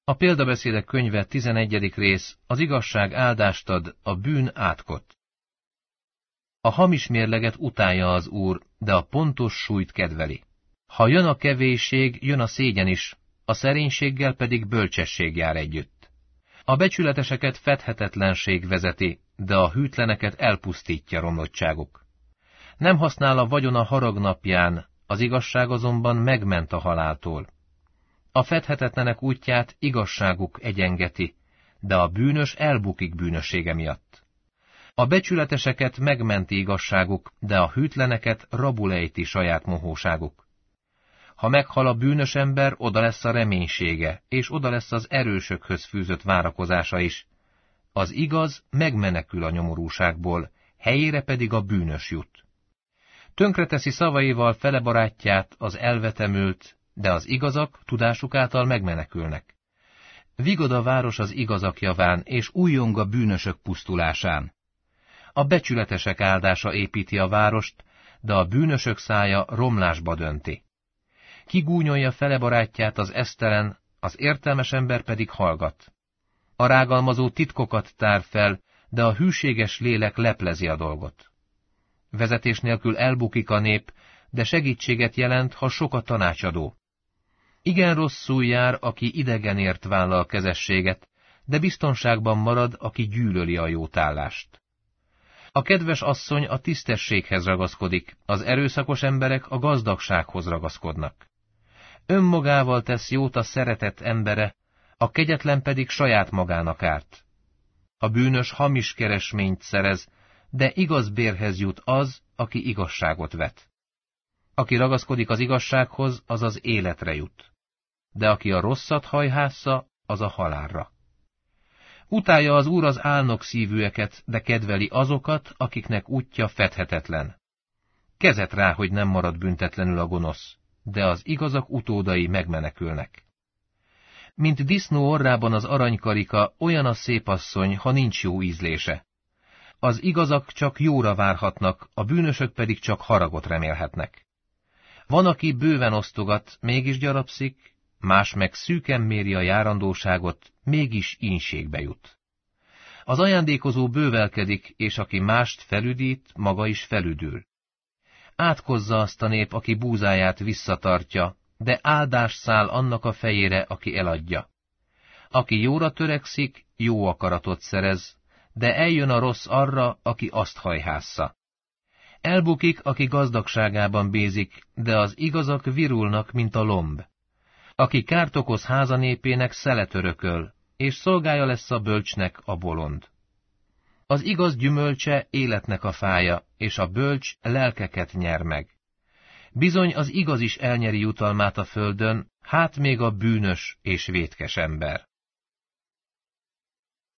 A példabeszédek könyve 11. rész, az igazság áldást ad, a bűn átkot. A hamis mérleget utálja az Úr, de a pontos súlyt kedveli. Ha jön a kevésség, jön a szégyen is, a szerénységgel pedig bölcsesség jár együtt. A becsületeseket fedhetetlenség vezeti, de a hűtleneket elpusztítja romlottságuk. Nem használ a vagyon a harag napján, az igazság azonban megment a haláltól. A fedhetetlenek útját igazságuk egyengeti, de a bűnös elbukik bűnössége miatt. A becsületeseket megmenti igazságuk, de a hűtleneket rabul ejti saját mohóságuk. Ha meghal a bűnös ember, oda lesz a reménysége, és oda lesz az erősökhöz fűzött várakozása is. Az igaz megmenekül a nyomorúságból, helyére pedig a bűnös jut. Tönkreteszi szavaival fele barátját, az elvetemült, de az igazak tudásuk által megmenekülnek. Vigad a város az igazak javán, és újjong a bűnösök pusztulásán. A becsületesek áldása építi a várost, de a bűnösök szája romlásba dönti. Kigúnyolja fele barátját az esztelen, az értelmes ember pedig hallgat. A rágalmazó titkokat tár fel, de a hűséges lélek leplezi a dolgot. Vezetés nélkül elbukik a nép, de segítséget jelent, ha sok a tanácsadó. Igen rosszul jár, aki idegenért vállal kezességet, de biztonságban marad, aki gyűlöli a jótállást. A kedves asszony a tisztességhez ragaszkodik, az erőszakos emberek a gazdagsághoz ragaszkodnak. Önmagával tesz jót a szeretett embere, a kegyetlen pedig saját magának árt. A bűnös hamis keresményt szerez, de igaz bérhez jut az, aki igazságot vet. Aki ragaszkodik az igazsághoz, az az életre jut. De aki a rosszat hajhásza, az a halálra. Utálja az Úr az álnok szívűeket, de kedveli azokat, akiknek útja fedhetetlen. Kezet rá, hogy nem marad büntetlenül a gonosz, de az igazak utódai megmenekülnek. Mint disznó orrában az aranykarika, olyan a szép asszony, ha nincs jó ízlése. Az igazak csak jóra várhatnak, a bűnösök pedig csak haragot remélhetnek. Van, aki bőven osztogat, mégis gyarapszik, más meg szűken méri a járandóságot, mégis ínségbe jut. Az ajándékozó bővelkedik, és aki mást felüdít, maga is felüdül. Átkozza azt a nép, aki búzáját visszatartja, de áldás száll annak a fejére, aki eladja. Aki jóra törekszik, jó akaratot szerez, de eljön a rossz arra, aki azt hajhásza. Elbukik, aki gazdagságában bézik, de az igazak virulnak, mint a lomb. Aki kárt okoz házanépének, szelet örököl, és szolgája lesz a bölcsnek a bolond. Az igaz gyümölcse életnek a fája, és a bölcs lelkeket nyer meg. Bizony az igaz is elnyeri jutalmát a földön, hát még a bűnös és vétkes ember.